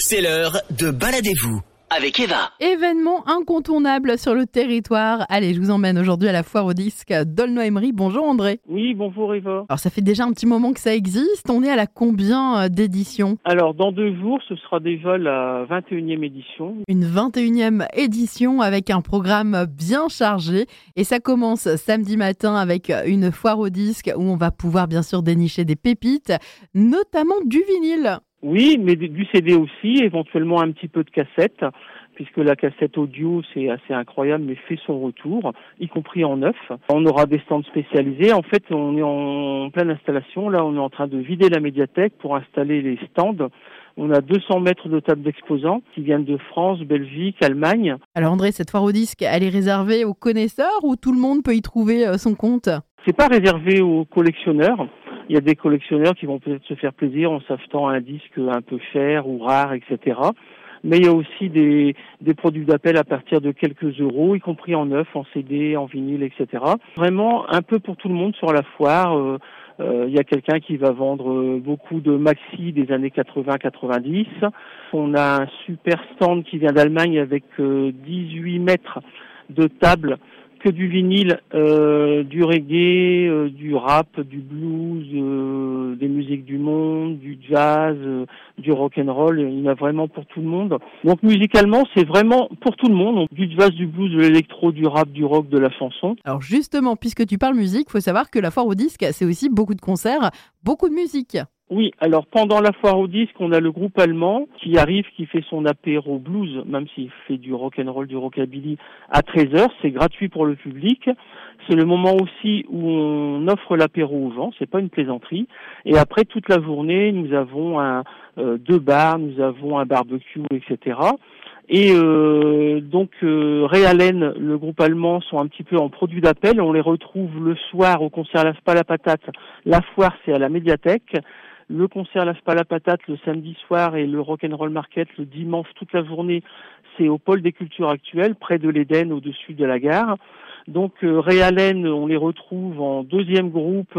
C'est l'heure de Baladez-vous avec Eva. Événement incontournable sur le territoire. Allez, je vous emmène aujourd'hui à la foire au disque d'Aulnoy-Aymeries. Bonjour André. Oui, bonjour Eva. Alors ça fait déjà un petit moment que ça existe. On est à la combien d'éditions ? Alors dans 2 jours, ce sera déjà la 21e édition. Une 21e édition avec un programme bien chargé. Et ça commence samedi matin avec une foire au disque où on va pouvoir bien sûr dénicher des pépites, notamment du vinyle. Oui, mais du CD aussi, éventuellement un petit peu de cassette, puisque la cassette audio, c'est assez incroyable, mais fait son retour, y compris en neuf. On aura des stands spécialisés. En fait, on est en pleine installation. Là, on est en train de vider la médiathèque pour installer les stands. On a 200 mètres de tables d'exposants qui viennent de France, Belgique, Allemagne. Alors André, cette foire au disque, elle est réservée aux connaisseurs ou tout le monde peut y trouver son compte ? C'est pas réservé aux collectionneurs. Il y a des collectionneurs qui vont peut-être se faire plaisir en s'achetant un disque un peu cher ou rare, etc. Mais il y a aussi des produits d'appel à partir de quelques euros, y compris en neuf, en CD, en vinyle, etc. Vraiment un peu pour tout le monde sur la foire. Il y a quelqu'un qui va vendre beaucoup de maxi des années 80-90. On a un super stand qui vient d'Allemagne avec 18 mètres de table, que du vinyle, du reggae, du rap, du blues, des musiques du monde, du jazz, du rock'n'roll. Il y en a vraiment pour tout le monde. Donc musicalement, c'est vraiment pour tout le monde. Donc, du jazz, du blues, de l'électro, du rap, du rock, de la chanson. Alors justement, puisque tu parles musique, il faut savoir que la foire au disque, c'est aussi beaucoup de concerts, beaucoup de musique. Oui, alors pendant la foire au disque, on a le groupe allemand qui arrive, qui fait son apéro blues, même s'il fait du rock'n'roll, du rockabilly à 13h, c'est gratuit pour le public. C'est le moment aussi où on offre l'apéro aux gens, c'est pas une plaisanterie. Et après toute la journée, nous avons 2 bars, nous avons un barbecue, etc. Et donc Réalen, le groupe allemand, sont un petit peu en produit d'appel. On les retrouve le soir au concert Lâche pas la patate. La foire, c'est à la médiathèque. Le concert Lâche pas la patate le samedi soir et le Rock'n'Roll Market le dimanche toute la journée, c'est au pôle des cultures actuelles, près de l'Éden, au-dessus de la gare. Donc Réalen, on les retrouve en 2e groupe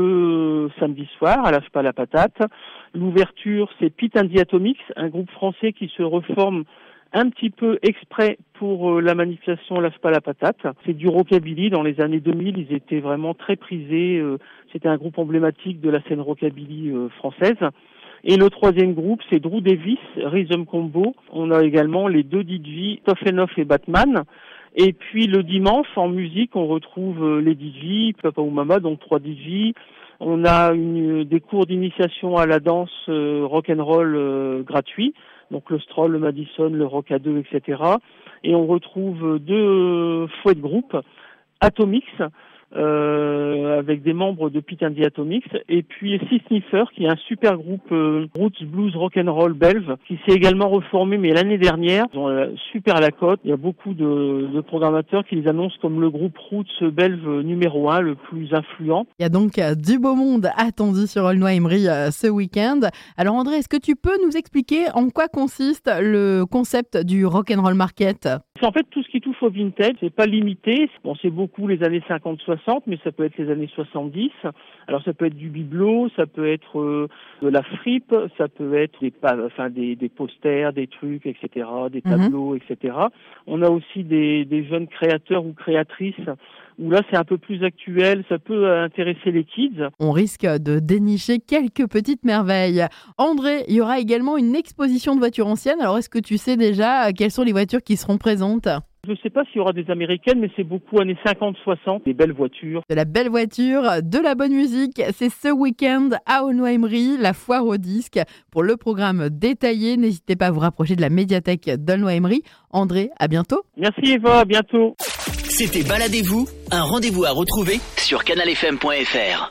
le samedi soir à Lâche pas la patate. L'ouverture, c'est Pete and the Atomics, un groupe français qui se reforme un petit peu exprès pour la manifestation Lâche pas la patate. C'est du rockabilly. Dans les années 2000, ils étaient vraiment très prisés. C'était un groupe emblématique de la scène rockabilly française. Et le 3e groupe, c'est Drew Davis, Rhythm Combo. On a également les 2 DJ, Toffenoff et Batman. Et puis le dimanche, en musique, on retrouve les DJ, Papa ou Mama, donc 3 DJ. On a des cours d'initiation à la danse rock'n'roll gratuits. Donc le Stroll, le Madison, le Rock à 2, etc. Et on retrouve 2 chouettes groupes, Atomics, avec des membres de Pete and the Atomics, et puis Sea Sniffer, qui est un super groupe roots blues rock'n'roll belge, qui s'est également reformé, mais l'année dernière. Ils ont super à la cote. Il y a beaucoup de programmateurs qui les annoncent comme le groupe roots belge numéro 1, le plus influent. Il y a donc du beau monde attendu sur Aulnoy-Aymeries ce week-end. Alors André, est-ce que tu peux nous expliquer en quoi consiste le concept du Rock'n'Roll Market ? En fait, tout ce qui touche au vintage, c'est pas limité. Bon, c'est beaucoup les années 50-60, mais ça peut être les années 70. Alors, ça peut être du bibelot, ça peut être de la fripe, ça peut être des posters, des trucs, etc., des tableaux, etc. On a aussi des jeunes créateurs ou créatrices où là, c'est un peu plus actuel, ça peut intéresser les kids. On risque de dénicher quelques petites merveilles. André, il y aura également une exposition de voitures anciennes. Alors, est-ce que tu sais déjà quelles sont les voitures qui seront présentes ? Je ne sais pas s'il y aura des américaines, mais c'est beaucoup années 50-60, des belles voitures. De la belle voiture, de la bonne musique, c'est ce week-end à Aulnoy-Aymeries, la foire au disque. Pour le programme détaillé, n'hésitez pas à vous rapprocher de la médiathèque d'Aulnoy-Aymeries. André, à bientôt. Merci Eva, à bientôt. C'était Baladez-vous, un rendez-vous à retrouver sur canalfm.fr.